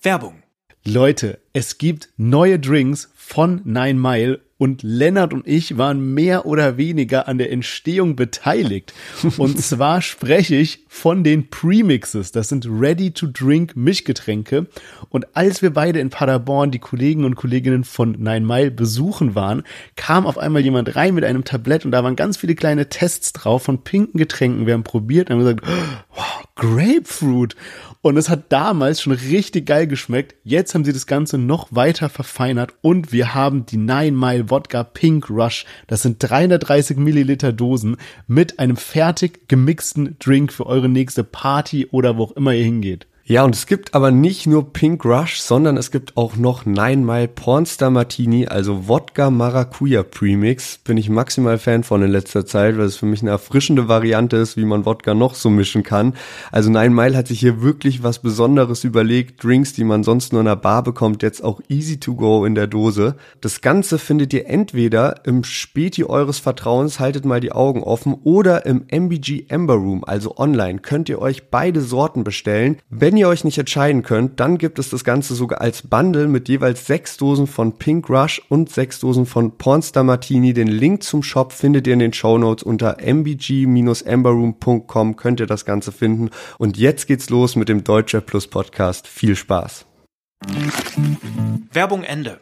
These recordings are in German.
Werbung. Leute, es gibt neue Drinks von 9 Mile und Lennart und ich waren mehr oder weniger an der Entstehung beteiligt. Und zwar spreche ich von den Premixes. Das sind Ready-to-Drink-Mischgetränke. Und als wir beide in Paderborn die Kollegen und Kolleginnen von 9 Mile besuchen waren, kam auf einmal jemand rein mit einem Tablett und da waren ganz viele kleine Tests drauf von pinken Getränken. Wir haben probiert und haben gesagt, wow, Grapefruit. Und es hat damals schon richtig geil geschmeckt. Jetzt haben sie das Ganze noch weiter verfeinert und wir haben die 9 Mile Wodka Pink Rush. Das sind 330 Milliliter Dosen mit einem fertig gemixten Drink für eure nächste Party oder wo auch immer ihr hingeht. Ja, und es gibt aber nicht nur Pink Rush, sondern es gibt auch noch 9 Mile Pornstar Martini, also Wodka Maracuja Premix. Bin ich maximal Fan von in letzter Zeit, weil es für mich eine erfrischende Variante ist, wie man Wodka noch so mischen kann. Also 9 Mile hat sich hier wirklich was Besonderes überlegt. Drinks, die man sonst nur in der Bar bekommt, jetzt auch easy to go in der Dose. Das Ganze findet ihr entweder im Späti eures Vertrauens, haltet mal die Augen offen, oder im MBG Amber Room, also online, könnt ihr euch beide Sorten bestellen. Wenn ihr euch nicht entscheiden könnt, dann gibt es das Ganze sogar als Bundle mit jeweils 6 Dosen von Pink Rush und 6 Dosen von Pornstar Martini. Den Link zum Shop findet ihr in den Shownotes unter mbg-amberroom.com, könnt ihr das Ganze finden. Und jetzt geht's los mit dem Deutscher Plus Podcast. Viel Spaß. Werbung Ende.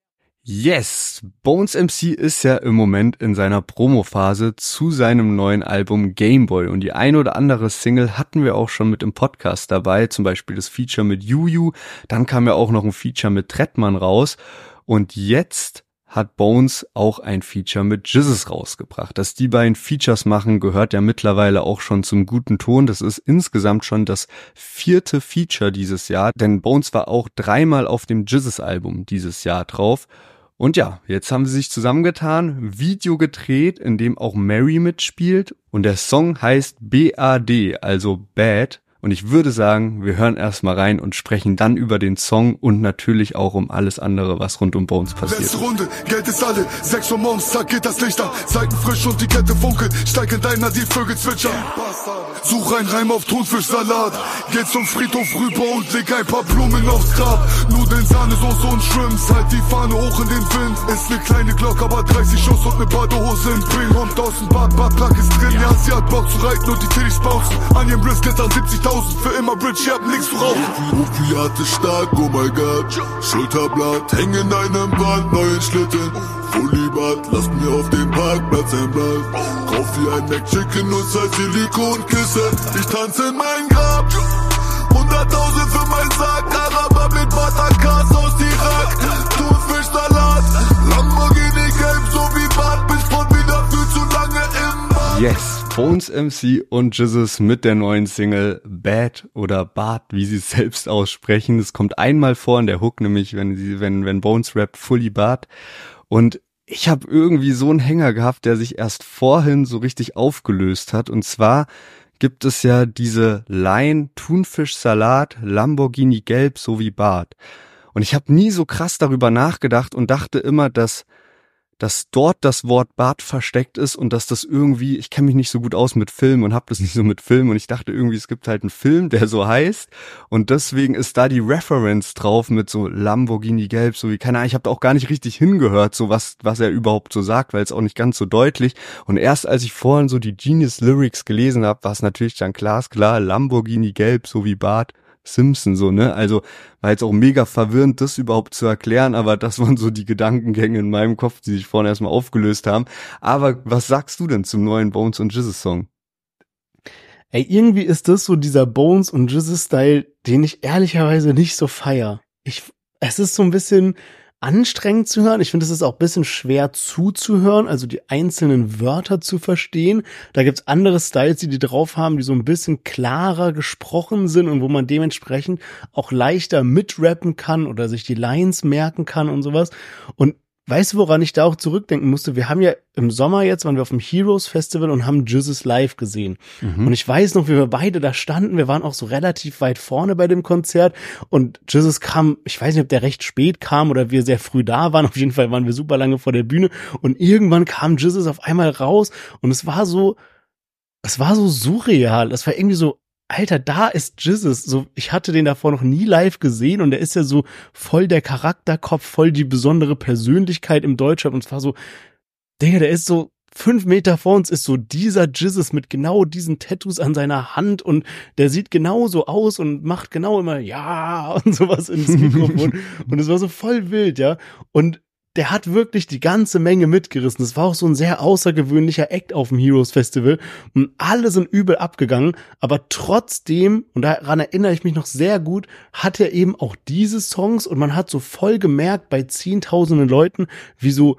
Yes, Bones MC ist ja im Moment in seiner Promophase zu seinem neuen Album Gameboy und die ein oder andere Single hatten wir auch schon mit im Podcast dabei, zum Beispiel das Feature mit Juju, dann kam ja auch noch ein Feature mit Trettmann raus und jetzt hat Bones auch ein Feature mit Jizzes rausgebracht. Dass die beiden Features machen, gehört ja mittlerweile auch schon zum guten Ton. Das ist insgesamt schon das 4. Feature dieses Jahr, denn Bones war auch 3-mal auf dem Jizzes-Album dieses Jahr drauf. Und ja, jetzt haben sie sich zusammengetan, Video gedreht, in dem auch Mary mitspielt und der Song heißt BAD, also Bad. Und ich würde sagen, wir hören erstmal rein und sprechen dann über den Song und natürlich auch um alles andere, was rund um Bones passiert. Letzte Runde, Geld ist alle, 6 Uhr morgens, zack geht das Licht an, Seiten frisch und die Kette funkelt, steig in deiner, die Vögel zwitschern. Such ein Reim auf Thunfischsalat, geh zum Friedhof rüber und leg ein paar Blumen aufs Grab. Nudeln, Sahnesoße und Shrimps, halt die Fahne hoch in den Wind. Ist ne kleine Glock, aber 30 Schuss und ne Badehose im Bring. Kommt aus dem Bad, Badplug ist drin, ja, sie hat Bock zu reiten und die Titties bouncen. An ihrem Brisket an 70.000, für immer Bridge, ihr habt nix zu rauchen. Opiate stark, oh mein Gott, Schulterblatt, häng in einem Band, neuen Schlitten. Fullibad, lasst mir auf dem Parkplatz ein Blatt. Kauf wie ein McChicken und zwei Silikonkissen. Ich tanze in mein Grab, 100.000 für mein Sack. Araber mit Buttercars aus Irak. Thunfischsalat, Lamborghini gelb, so wie Bart. Bin Sport wieder viel zu lange im Bad. Yes, Bones MC und Jizzes mit der neuen Single Bad oder Bad, wie sie es selbst aussprechen. Es kommt einmal vor in der Hook, nämlich wenn Bones rappt, Fully Bad. Und ich habe irgendwie so einen Hänger gehabt, der sich erst vorhin so richtig aufgelöst hat. Und zwar gibt es ja diese Line Thunfischsalat, Lamborghini gelb, so wie Bart. Und ich habe nie so krass darüber nachgedacht und dachte immer, dass dort das Wort Bart versteckt ist und dass das irgendwie, ich kenne mich nicht so gut aus mit Filmen und habe das nicht so mit Filmen und ich dachte irgendwie, es gibt halt einen Film, der so heißt und deswegen ist da die Reference drauf mit so Lamborghini gelb, so wie, keine Ahnung, ich habe da auch gar nicht richtig hingehört, so was er überhaupt so sagt, weil es auch nicht ganz so deutlich und erst als ich vorhin so die Genius Lyrics gelesen habe, war es natürlich dann glasklar, Lamborghini gelb, so wie Bart Simpson, so, ne, also war jetzt auch mega verwirrend, das überhaupt zu erklären, aber das waren so die Gedankengänge in meinem Kopf, die sich vorhin erstmal aufgelöst haben. Aber was sagst du denn zum neuen Bones und Jizzes Song? Ey, irgendwie ist das so dieser Bones und Jizzes-Style, den ich ehrlicherweise nicht so feier. Es ist so ein bisschen anstrengend zu hören. Ich finde, es ist auch ein bisschen schwer zuzuhören, also die einzelnen Wörter zu verstehen. Da gibt's andere Styles, die drauf haben, die so ein bisschen klarer gesprochen sind und wo man dementsprechend auch leichter mitrappen kann oder sich die Lines merken kann und sowas. Und weißt du, woran ich da auch zurückdenken musste? Wir haben ja im Sommer jetzt, waren wir auf dem Heroes Festival und haben Jizzes live gesehen. Und ich weiß noch, wie wir beide da standen. Wir waren auch so relativ weit vorne bei dem Konzert und Jizzes kam, ich weiß nicht, ob der recht spät kam oder wir sehr früh da waren. Auf jeden Fall waren wir super lange vor der Bühne und irgendwann kam Jizzes auf einmal raus und es war so surreal. Das war irgendwie so Alter, da ist Jesus. So, ich hatte den davor noch nie live gesehen und der ist ja so voll der Charakterkopf, voll die besondere Persönlichkeit im Deutschrap und es war so, Digga, der ist so 5 Meter vor uns ist so dieser Jesus mit genau diesen Tattoos an seiner Hand und der sieht genauso aus und macht genau immer ja und sowas ins Mikrofon und es war so voll wild, ja. Und der hat wirklich die ganze Menge mitgerissen. Das war auch so ein sehr außergewöhnlicher Act auf dem Heroes Festival und alle sind übel abgegangen, aber trotzdem, und daran erinnere ich mich noch sehr gut, hat er eben auch diese Songs und man hat so voll gemerkt bei zehntausenden Leuten, wie so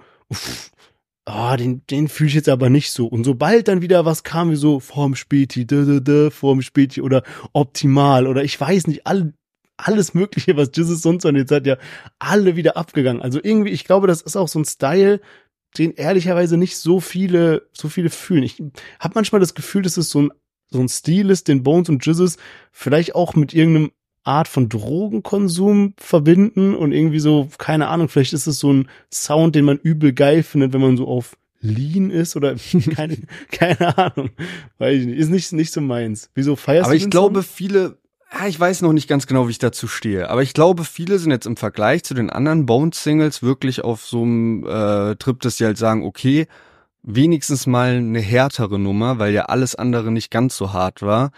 den fühle ich jetzt aber nicht so. Und sobald dann wieder was kam, wie so vorm Späti, vorm Späti oder optimal oder ich weiß nicht, alles Mögliche, was Jesus sonst an jetzt hat, ja alle wieder abgegangen. Also irgendwie, ich glaube, das ist auch so ein Style, den ehrlicherweise nicht so viele fühlen. Ich habe manchmal das Gefühl, dass es so ein Stil ist, den Bones und Jesus vielleicht auch mit irgendeinem Art von Drogenkonsum verbinden und irgendwie so, keine Ahnung, vielleicht ist es so ein Sound, den man übel geil findet, wenn man so auf Lean ist oder keine Ahnung. Weiß ich nicht, ist nicht so meins. Wieso feierst aber du den ich glaube, Song? viele, ich weiß noch nicht ganz genau, wie ich dazu stehe, aber ich glaube, viele sind jetzt im Vergleich zu den anderen Bones-Singles wirklich auf so einem Trip, dass sie halt sagen, okay, wenigstens mal eine härtere Nummer, weil ja alles andere nicht ganz so hart war.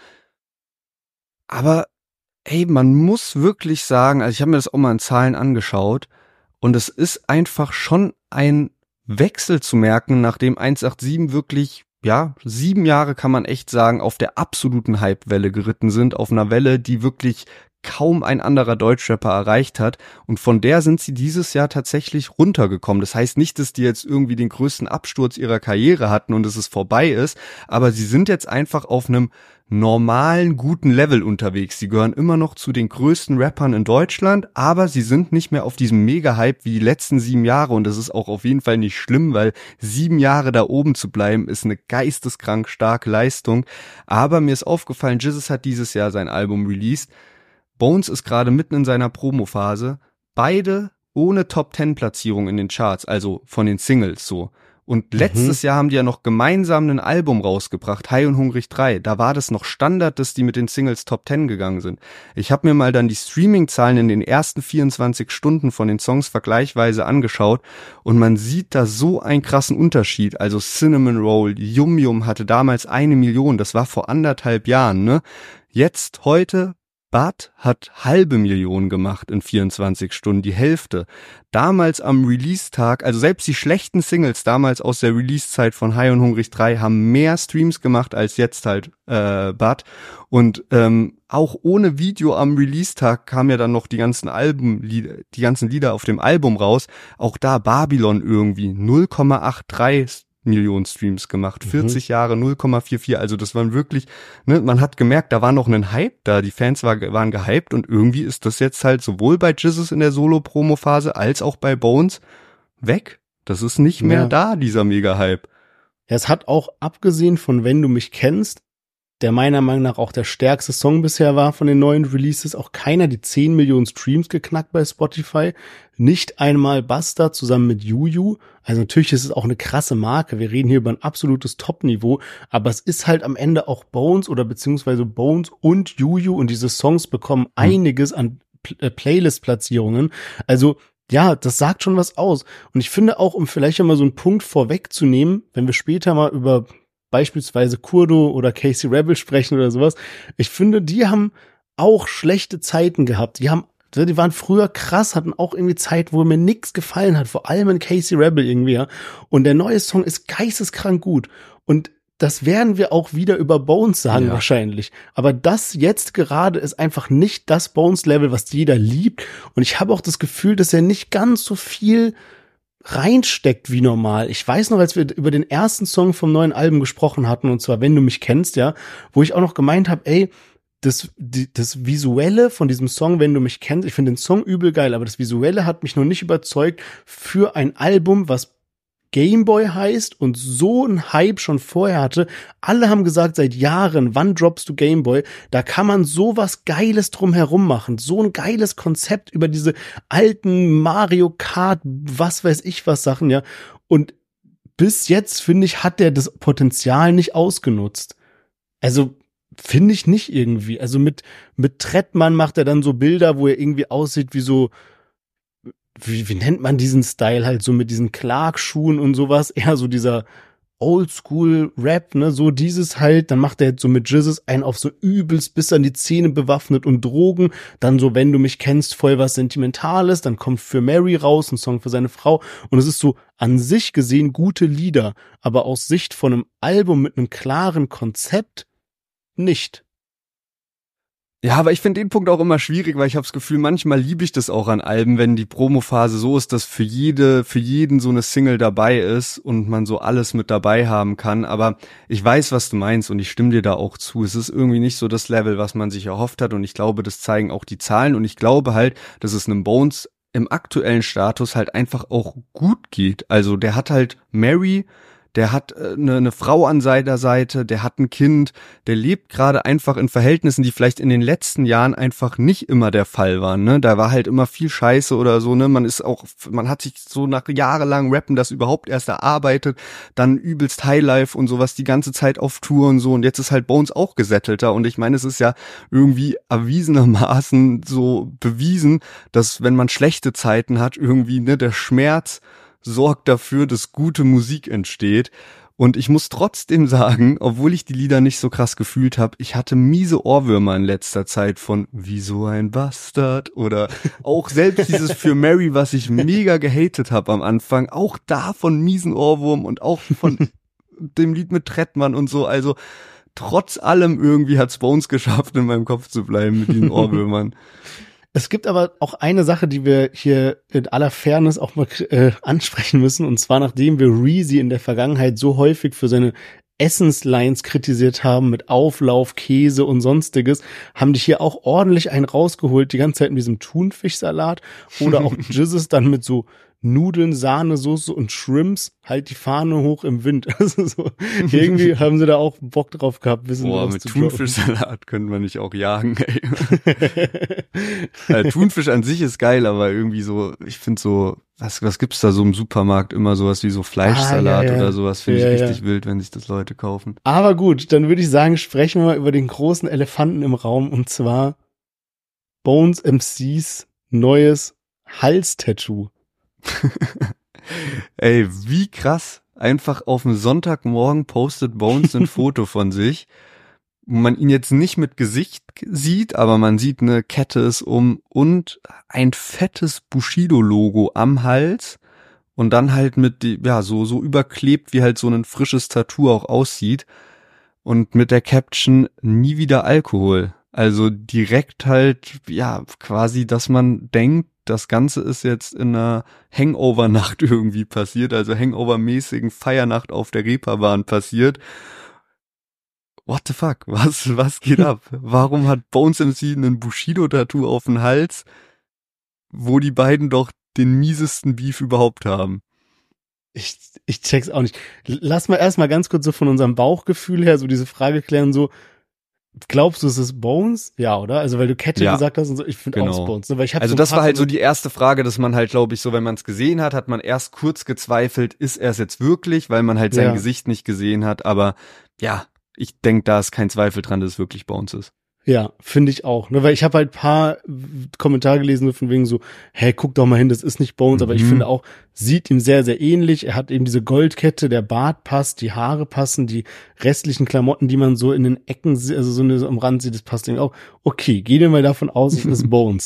Aber ey, man muss wirklich sagen, also ich habe mir das auch mal in Zahlen angeschaut und es ist einfach schon ein Wechsel zu merken, nachdem 187 wirklich, 7 Jahre kann man echt sagen, auf der absoluten Hype-Welle geritten sind, auf einer Welle, die wirklich kaum ein anderer Deutschrapper erreicht hat und von der sind sie dieses Jahr tatsächlich runtergekommen. Das heißt nicht, dass die jetzt irgendwie den größten Absturz ihrer Karriere hatten und dass es vorbei ist, aber sie sind jetzt einfach auf einem normalen, guten Level unterwegs. Sie gehören immer noch zu den größten Rappern in Deutschland, aber sie sind nicht mehr auf diesem Mega-Hype wie die letzten 7 Jahre und das ist auch auf jeden Fall nicht schlimm, weil 7 Jahre da oben zu bleiben, ist eine geisteskrank starke Leistung. Aber mir ist aufgefallen, Jesus hat dieses Jahr sein Album released. Bones ist gerade mitten in seiner Promophase, beide ohne Top-10-Platzierung in den Charts, also von den Singles so. Und letztes Jahr haben die ja noch gemeinsam ein Album rausgebracht, High und Hungrig 3. Da war das noch Standard, dass die mit den Singles Top 10 gegangen sind. Ich habe mir mal dann die Streaming-Zahlen in den ersten 24 Stunden von den Songs vergleichsweise angeschaut und man sieht da so einen krassen Unterschied. Also Cinnamon Roll, Yum Yum hatte damals 1 Million, das war vor 1,5 Jahren, ne? Jetzt, heute, Bud hat 500.000 gemacht in 24 Stunden, die Hälfte. Damals am Release-Tag, also selbst die schlechten Singles damals aus der Release-Zeit von High und Hungrig 3 haben mehr Streams gemacht als jetzt halt Bud. Und auch ohne Video am Release-Tag kamen ja dann noch die ganzen Lieder auf dem Album raus. Auch da Babylon irgendwie 0,83 Millionen Streams gemacht, 40 Jahre 0,44, also das waren wirklich, ne, man hat gemerkt, da war noch ein Hype da, die Fans waren gehypt und irgendwie ist das jetzt halt sowohl bei Jesus in der Solo-Promo-Phase als auch bei Bones weg. Das ist nicht mehr da, dieser Mega-Hype. Ja, es hat auch, abgesehen von Wenn du mich kennst, der meiner Meinung nach auch der stärkste Song bisher war von den neuen Releases, auch keiner die 10 Millionen Streams geknackt bei Spotify. Nicht einmal Busta zusammen mit Juju. Also natürlich ist es auch eine krasse Marke. Wir reden hier über ein absolutes Top-Niveau. Aber es ist halt am Ende auch Bones oder beziehungsweise Bones und Juju und diese Songs bekommen einiges an Playlist-Platzierungen. Also ja, das sagt schon was aus. Und ich finde auch, um vielleicht einmal so einen Punkt vorwegzunehmen, wenn wir später mal über beispielsweise Kurdo oder Casey Rebel sprechen oder sowas. Ich finde, die haben auch schlechte Zeiten gehabt. Die waren früher krass, hatten auch irgendwie Zeiten, wo mir nichts gefallen hat, vor allem in Casey Rebel irgendwie, ja. Und der neue Song ist geisteskrank gut. Und das werden wir auch wieder über Bones sagen wahrscheinlich. Aber das jetzt gerade ist einfach nicht das Bones-Level, was jeder liebt. Und ich habe auch das Gefühl, dass er nicht ganz so viel reinsteckt wie normal. Ich weiß noch, als wir über den ersten Song vom neuen Album gesprochen hatten, und zwar Wenn du mich kennst, ja, wo ich auch noch gemeint habe, ey, das Visuelle von diesem Song, Wenn du mich kennst, ich finde den Song übel geil, aber das Visuelle hat mich noch nicht überzeugt für ein Album, was Gameboy heißt und so einen Hype schon vorher hatte. Alle haben gesagt seit Jahren, wann droppst du Gameboy? Da kann man so was Geiles drum herum machen. So ein geiles Konzept über diese alten Mario Kart, was weiß ich was Sachen, ja. Und bis jetzt, finde ich, hat der das Potenzial nicht ausgenutzt. Also, finde ich nicht irgendwie. Also mit Trettmann macht er dann so Bilder, wo er irgendwie aussieht wie so, wie nennt man diesen Style halt, so mit diesen Clark-Schuhen und sowas, eher so dieser Oldschool-Rap, ne, so dieses halt, dann macht er jetzt so mit Jizzes einen auf so übelst bis an die Zähne bewaffnet und Drogen, dann so, wenn du mich kennst, voll was Sentimentales, dann kommt für Mary raus, ein Song für seine Frau und es ist so an sich gesehen gute Lieder, aber aus Sicht von einem Album mit einem klaren Konzept nicht. Ja, aber ich finde den Punkt auch immer schwierig, weil ich habe das Gefühl, manchmal liebe ich das auch an Alben, wenn die Promophase so ist, dass für jeden so eine Single dabei ist und man so alles mit dabei haben kann. Aber ich weiß, was du meinst und ich stimme dir da auch zu. Es ist irgendwie nicht so das Level, was man sich erhofft hat und ich glaube, das zeigen auch die Zahlen und ich glaube halt, dass es einem Bones im aktuellen Status halt einfach auch gut geht. Also der hat halt Mary, der hat eine Frau an seiner Seite, der hat ein Kind, der lebt gerade einfach in Verhältnissen, die vielleicht in den letzten Jahren einfach nicht immer der Fall waren, ne? Da war halt immer viel Scheiße oder so, ne? Man hat sich so nach jahrelang Rappen das überhaupt erst erarbeitet, dann übelst Highlife und sowas die ganze Zeit auf Tour und so und jetzt ist halt Bones auch gesettelter und ich meine, es ist ja irgendwie erwiesenermaßen so bewiesen, dass wenn man schlechte Zeiten hat, irgendwie, ne, der Schmerz sorgt dafür, dass gute Musik entsteht. Und ich muss trotzdem sagen, obwohl ich die Lieder nicht so krass gefühlt habe, ich hatte miese Ohrwürmer in letzter Zeit von Wie so ein Bastard oder auch selbst dieses Für Mary, was ich mega gehatet habe am Anfang, auch davon miesen Ohrwurm und auch von dem Lied mit Trettmann und so. Also trotz allem irgendwie hat's Bones geschafft, in meinem Kopf zu bleiben mit diesen Ohrwürmern. Es gibt aber auch eine Sache, die wir hier in aller Fairness auch mal ansprechen müssen. Und zwar, nachdem wir Reezy in der Vergangenheit so häufig für seine Essenslines kritisiert haben mit Auflauf, Käse und sonstiges, haben die hier auch ordentlich einen rausgeholt, die ganze Zeit mit diesem Thunfischsalat oder auch Jizzes dann mit so Nudeln, Sahnesoße und Shrimps, halt die Fahne hoch im Wind. Also so, irgendwie haben sie da auch Bock drauf gehabt, wissen Boah, mit Thunfischsalat können wir nicht auch jagen, ey. Thunfisch an sich ist geil, aber irgendwie so, ich finde so, was gibt's da so im Supermarkt? Immer sowas wie so Fleischsalat oder sowas, finde ich richtig wild, wenn sich das Leute kaufen. Aber gut, dann würde ich sagen, sprechen wir mal über den großen Elefanten im Raum und zwar Bones MCs neues Halstattoo. Ey, wie krass. Einfach auf dem Sonntagmorgen postet Bones ein Foto von sich, wo man ihn jetzt nicht mit Gesicht sieht, aber man sieht, eine Kette ist um und ein fettes Bushido-Logo am Hals und dann halt mit, so überklebt, wie halt so ein frisches Tattoo auch aussieht und mit der Caption nie wieder Alkohol. Also direkt halt, quasi, dass man denkt, das Ganze ist jetzt in einer Hangover-Nacht irgendwie passiert, also Hangover-mäßigen Feiernacht auf der Reeperbahn passiert. What the fuck? Was geht ab? Warum hat Bones MC einen Bushido-Tattoo auf dem Hals, wo die beiden doch den miesesten Beef überhaupt haben? Ich check's auch nicht. Lass mal erstmal ganz kurz so von unserem Bauchgefühl her so diese Frage klären, so, glaubst du, es ist Bones? Ja, oder? Also, weil du Kette gesagt hast und so, ich finde auch es Bones. Ne? Weil ich also, das war halt so die erste Frage, dass man halt, glaube ich, so, wenn man es gesehen hat, hat man erst kurz gezweifelt, ist er es jetzt wirklich, weil man halt sein Gesicht nicht gesehen hat. Aber ja, ich denke, da ist kein Zweifel dran, dass es wirklich Bones ist. Ja, finde ich auch. Ne? Weil ich habe halt paar Kommentare gelesen, von wegen so, guck doch mal hin, das ist nicht Bones, aber ich finde auch, sieht ihm sehr, sehr ähnlich. Er hat eben diese Goldkette, der Bart passt, die Haare passen, die restlichen Klamotten, die man so in den Ecken, also so am Rand sieht, das passt irgendwie auch. Okay, gehen wir mal davon aus, es ist Bones.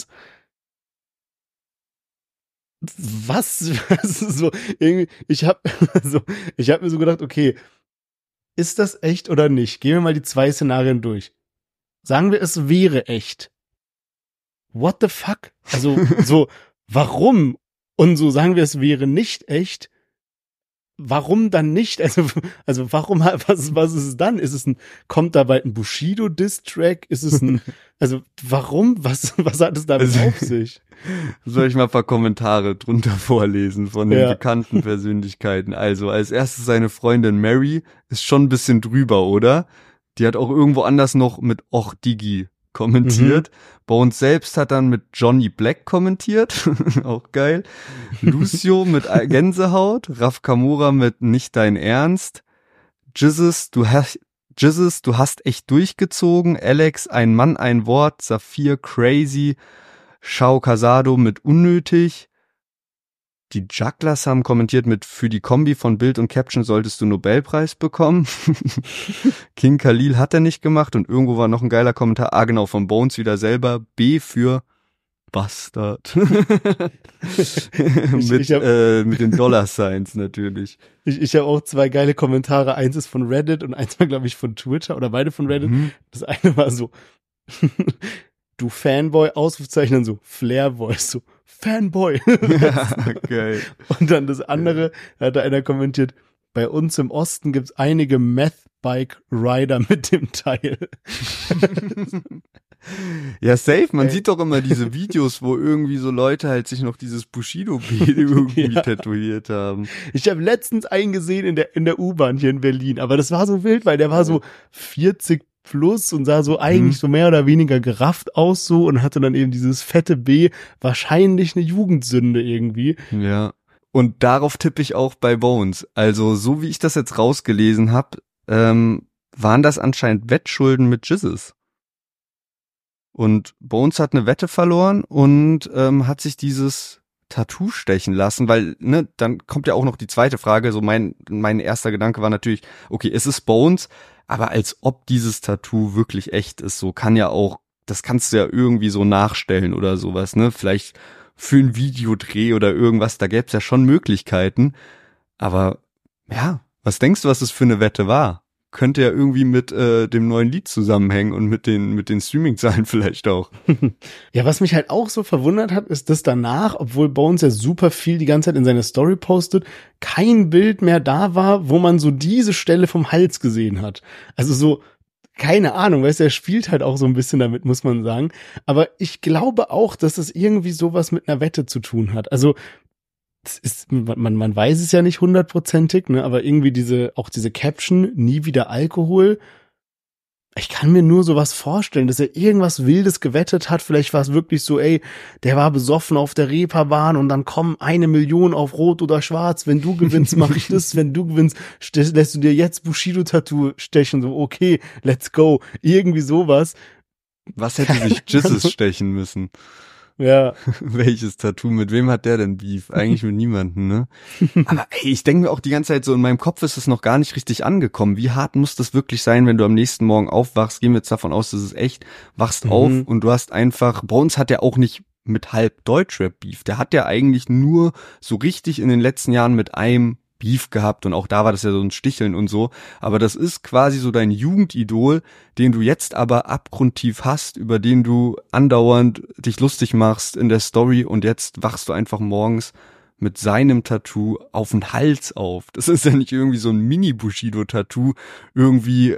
Was so, irgendwie, ich hab mir so gedacht, okay, ist das echt oder nicht? Gehen wir mal die 2 Szenarien durch. Sagen wir, es wäre echt. What the fuck? Also, so, warum? Und so sagen wir, es wäre nicht echt. Warum dann nicht? Also warum, was ist es dann? Kommt da bald ein Bushido-Diss-Track? Ist es also, warum? Was hat es damit auf sich? Soll ich mal ein paar Kommentare drunter vorlesen von den bekannten Persönlichkeiten? Also, als erstes seine Freundin Mary ist schon ein bisschen drüber, oder? Die hat auch irgendwo anders noch mit Och Digi kommentiert. Bones selbst hat dann mit Johnny Black kommentiert. Auch geil. Lucio mit Gänsehaut. Raf Kamora mit Nicht dein Ernst. Jizzes, du Jesus, du hast echt durchgezogen. Alex, ein Mann, ein Wort. Saphir, crazy. Shao Casado mit unnötig. Die Jugglers haben kommentiert mit, für die Kombi von Bild und Caption solltest du Nobelpreis bekommen. King Khalil hat er nicht gemacht und irgendwo war noch ein geiler Kommentar. Ah, genau, von Bones wieder selber. B für Bastard. mit den Dollar-Signs natürlich. Ich habe auch 2 geile Kommentare. Eins ist von Reddit und eins war, glaube ich, von Twitter oder beide von Reddit. Das eine war so, du Fanboy, Ausrufezeichen, so Flair-Voice, so Fanboy. Ja, geil. Und dann das andere, da hat da einer kommentiert, bei uns im Osten gibt's einige Meth-Bike-Rider mit dem Teil. Ja, safe. Man sieht doch immer diese Videos, wo irgendwie so Leute halt sich noch dieses Bushido-Beat irgendwie tätowiert haben. Ich habe letztens einen gesehen in der U-Bahn hier in Berlin, aber das war so wild, weil der war so 40 plus und sah so eigentlich so mehr oder weniger gerafft aus so und hatte dann eben dieses fette B, wahrscheinlich eine Jugendsünde irgendwie. Ja. Und darauf tippe ich auch bei Bones. Also so wie ich das jetzt rausgelesen habe, waren das anscheinend Wettschulden mit Jesus. Und Bones hat eine Wette verloren und hat sich dieses Tattoo stechen lassen, weil, ne, dann kommt ja auch noch die zweite Frage, so mein erster Gedanke war natürlich, okay, es ist Bones, aber als ob dieses Tattoo wirklich echt ist, so kann ja auch, das kannst du ja irgendwie so nachstellen oder sowas, ne, vielleicht für ein Videodreh oder irgendwas, da gäbe es ja schon Möglichkeiten, aber ja, was denkst du, was das für eine Wette war? Könnte ja irgendwie mit dem neuen Lied zusammenhängen und mit den Streaming-Zahlen vielleicht auch. Ja, was mich halt auch so verwundert hat, ist, dass danach, obwohl Bones ja super viel die ganze Zeit in seine Story postet, kein Bild mehr da war, wo man so diese Stelle vom Hals gesehen hat. Also so, keine Ahnung, weißt du, er spielt halt auch so ein bisschen damit, muss man sagen. Aber ich glaube auch, dass es irgendwie sowas mit einer Wette zu tun hat. Also das ist, man weiß es ja nicht 100%ig, ne, aber irgendwie diese Caption, nie wieder Alkohol. Ich kann mir nur sowas vorstellen, dass er irgendwas Wildes gewettet hat. Vielleicht war es wirklich so, ey, der war besoffen auf der Reeperbahn und dann kommen 1 Million auf Rot oder Schwarz. Wenn du gewinnst, mach ich das. Wenn du gewinnst, lässt du dir jetzt Bushido-Tattoo stechen. So, okay, let's go. Irgendwie sowas. Was hätte sich Jesus stechen müssen? Ja. Welches Tattoo? Mit wem hat der denn Beef? Eigentlich mit niemandem, ne? Aber ey, ich denke mir auch die ganze Zeit so, in meinem Kopf ist es noch gar nicht richtig angekommen. Wie hart muss das wirklich sein, wenn du am nächsten Morgen aufwachst? Gehen wir jetzt davon aus, das ist echt. Wachst auf und du hast einfach, Bones hat ja auch nicht mit halb Deutschrap-Beef. Der hat ja eigentlich nur so richtig in den letzten Jahren mit einem Beef gehabt und auch da war das ja so ein Sticheln und so, aber das ist quasi so dein Jugendidol, den du jetzt aber abgrundtief hast, über den du andauernd dich lustig machst in der Story und jetzt wachst du einfach morgens mit seinem Tattoo auf den Hals auf. Das ist ja nicht irgendwie so ein Mini-Bushido-Tattoo, irgendwie,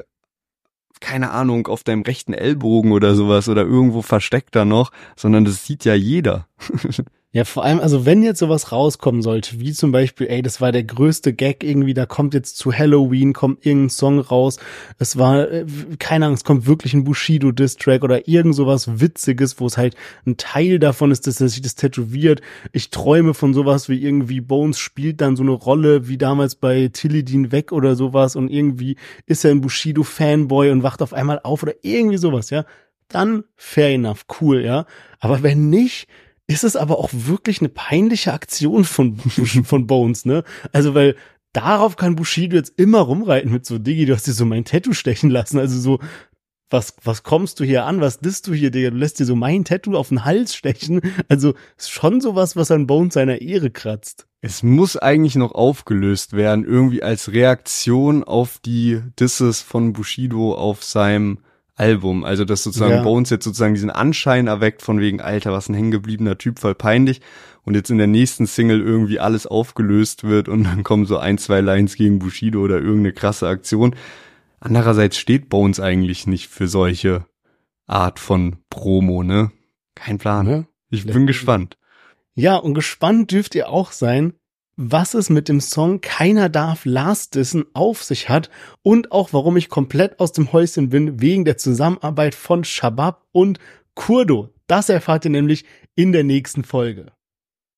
keine Ahnung, auf deinem rechten Ellbogen oder sowas oder irgendwo versteckt da noch, sondern das sieht ja jeder. Ja, vor allem, also wenn jetzt sowas rauskommen sollte, wie zum Beispiel, ey, das war der größte Gag irgendwie, da kommt jetzt zu Halloween, kommt irgendein Song raus, es war, keine Ahnung, es kommt wirklich ein Bushido-Diss-Track oder irgend sowas Witziges, wo es halt ein Teil davon ist, dass er sich das tätowiert. Ich träume von sowas wie irgendwie Bones spielt dann so eine Rolle wie damals bei Tilidin weg oder sowas und irgendwie ist er ein Bushido-Fanboy und wacht auf einmal auf oder irgendwie sowas, ja. Dann fair enough, cool, ja. Aber wenn nicht, ist es aber auch wirklich eine peinliche Aktion von Bones, ne? Also, weil darauf kann Bushido jetzt immer rumreiten mit so, Diggi, du hast dir so mein Tattoo stechen lassen. Also so, was kommst du hier an? Was disst du hier, Digga? Du lässt dir so mein Tattoo auf den Hals stechen. Also, ist schon sowas, was an Bones seiner Ehre kratzt. Es muss eigentlich noch aufgelöst werden, irgendwie als Reaktion auf die Disses von Bushido auf seinem Album, also dass sozusagen Bones jetzt sozusagen diesen Anschein erweckt von wegen, Alter, was ein hängengebliebener Typ, voll peinlich und jetzt in der nächsten Single irgendwie alles aufgelöst wird und dann kommen so 1, 2 Lines gegen Bushido oder irgendeine krasse Aktion. Andererseits steht Bones eigentlich nicht für solche Art von Promo, ne? Kein Plan. Ja. Ich bin gespannt. Ja, und gespannt dürft ihr auch sein, was es mit dem Song Keiner darf Last dissen auf sich hat und auch warum ich komplett aus dem Häuschen bin wegen der Zusammenarbeit von Shabab und Kurdo. Das erfahrt ihr nämlich in der nächsten Folge.